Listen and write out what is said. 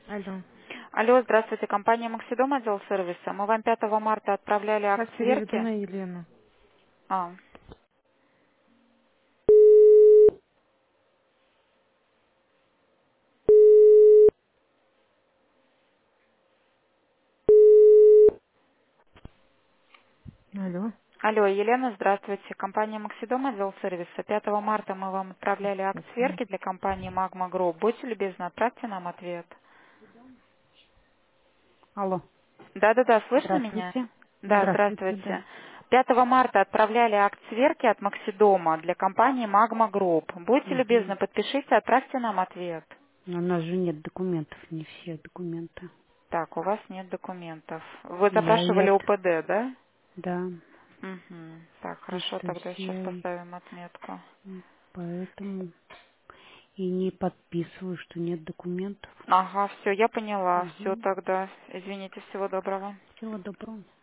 Алло. Алло, здравствуйте, компания Максидом, отдел сервиса. Мы вам 5 марта отправляли акт Сейчас переведу сверки. на Елену. А, Алло. алло, Елена, здравствуйте. Компания Максидом, отдел сервиса. 5 марта мы вам отправляли акт Спасибо. сверки для компании Magma Group. Будьте любезны, отправьте нам ответ. Алло. Да-да-да, слышно меня? Здравствуйте. Да, Здравствуйте, да. здравствуйте. 5 марта отправляли акт сверки от Максидома для компании Magma Group. Будьте Угу. любезны, подпишите, отправьте нам ответ. Но у нас же нет документов, не все документы. Так, у вас нет документов. Вы Я и запрашивали от... УПД, да? Да. Угу. Так, И хорошо, то тогда есть сейчас я поставим отметку. поэтому и не подписываю, что нет документов. Ага, все, я поняла. Все Угу. тогда. Извините, всего доброго. Всего доброго.